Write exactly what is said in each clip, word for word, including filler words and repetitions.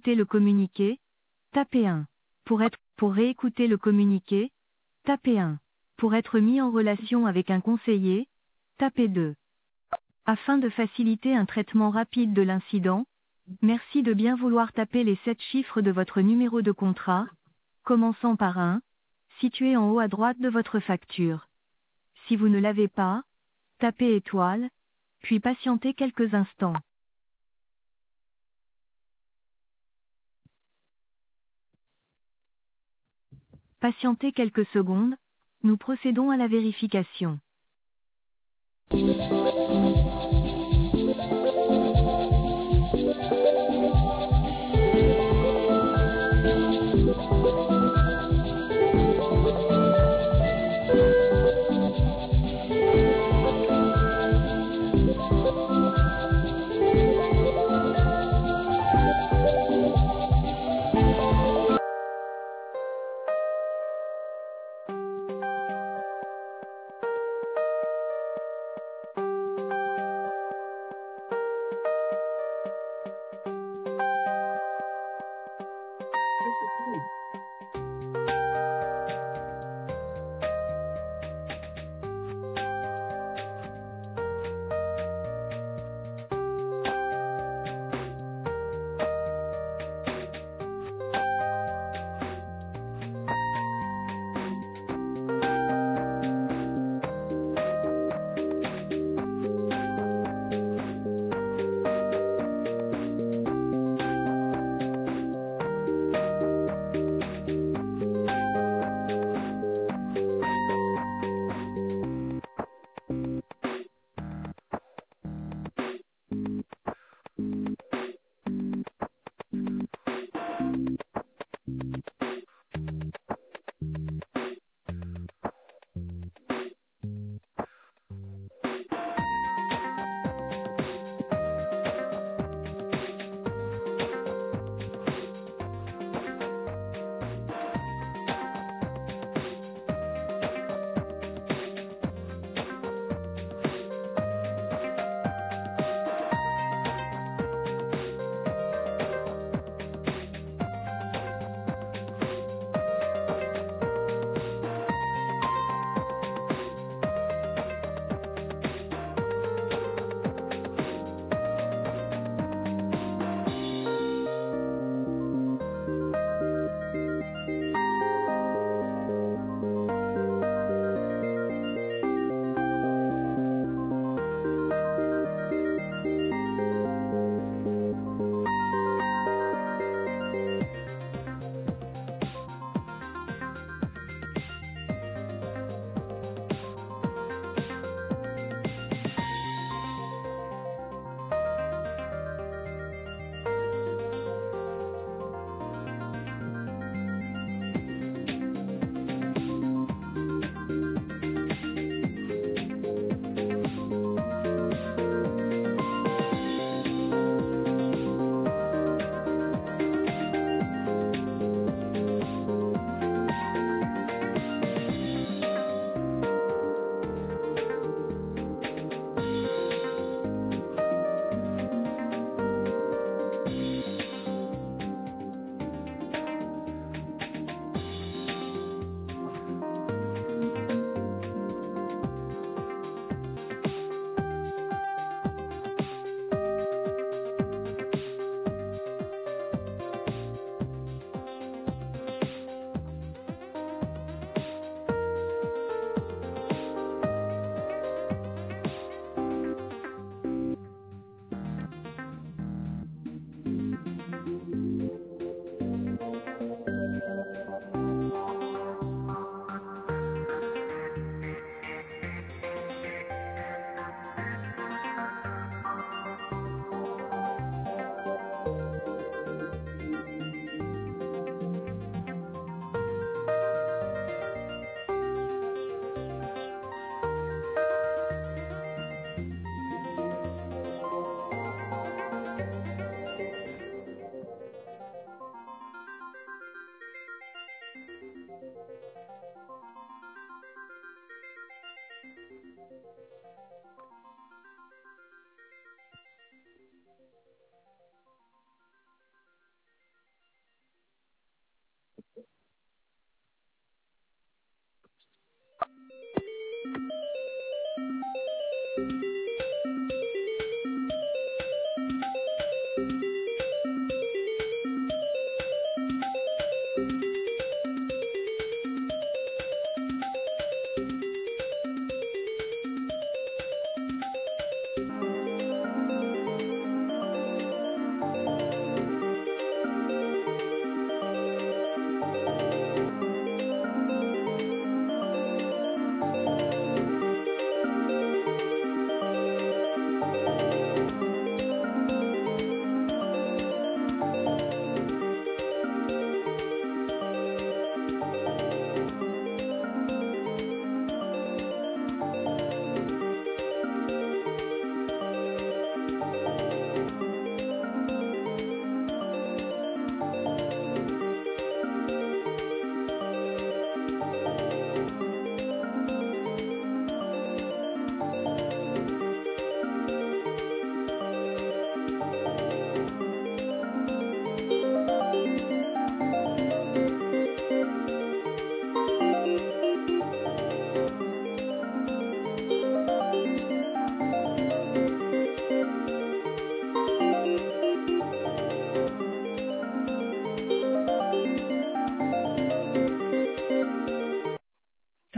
réécouter le communiqué, tapez un. Pour être, pour réécouter le communiqué, tapez un. Pour être mis en relation avec un conseiller, tapez deux. Afin de faciliter un traitement rapide de l'incident, merci de bien vouloir taper les sept chiffres de votre numéro de contrat, commençant par un, situé en haut à droite de votre facture. Si vous ne l'avez pas, tapez étoile, puis patientez quelques instants. Patientez quelques secondes, nous procédons à la vérification.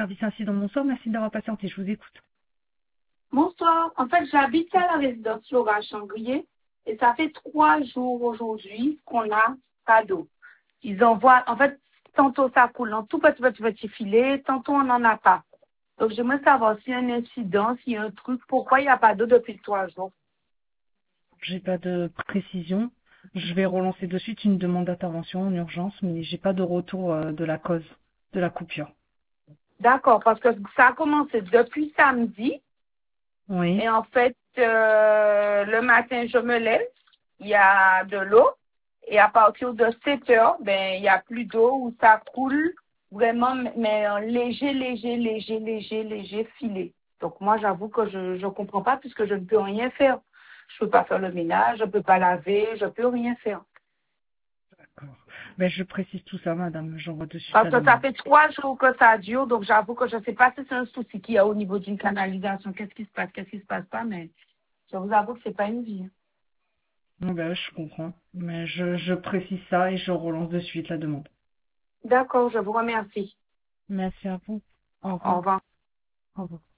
service incident, bonsoir, merci d'avoir patienté, je vous écoute. Bonsoir. En fait, j'habite à la résidence Laura Changrier et ça fait trois jours aujourd'hui qu'on a pas d'eau. Ils envoient, en fait, tantôt ça coule en tout petit, petit, petit filet, tantôt on n'en a pas. Donc, j'aimerais savoir s'il y a un incident, s'il y a un truc, pourquoi il n'y a pas d'eau depuis trois jours. J'ai pas de précision. Je vais relancer de suite une demande d'intervention en urgence, mais j'ai pas de retour euh, de la cause de la coupure. D'accord, parce que ça a commencé depuis samedi. Oui. Et en fait, euh, le matin, je me lève, il y a de l'eau. Et à partir de sept heures, ben, il n'y a plus d'eau où ça coule vraiment, mais un léger, léger, léger, léger, léger filet. Donc moi, j'avoue que je ne comprends pas puisque je ne peux rien faire. Je ne peux pas faire le ménage, je ne peux pas laver, je ne peux rien faire. D'accord. Ben, je précise tout ça, madame. J'envoie de suite Parce la que ça demande. fait trois jours que ça dure, donc j'avoue que je ne sais pas si c'est un souci qu'il y a au niveau d'une canalisation. Qu'est-ce qui se passe, qu'est-ce qui se passe pas, mais je vous avoue que c'est pas une vie. Non, ben, je comprends. Mais je, je précise ça et je relance de suite la demande. D'accord, je vous remercie. Merci à vous. Au Au revoir. revoir. Au revoir.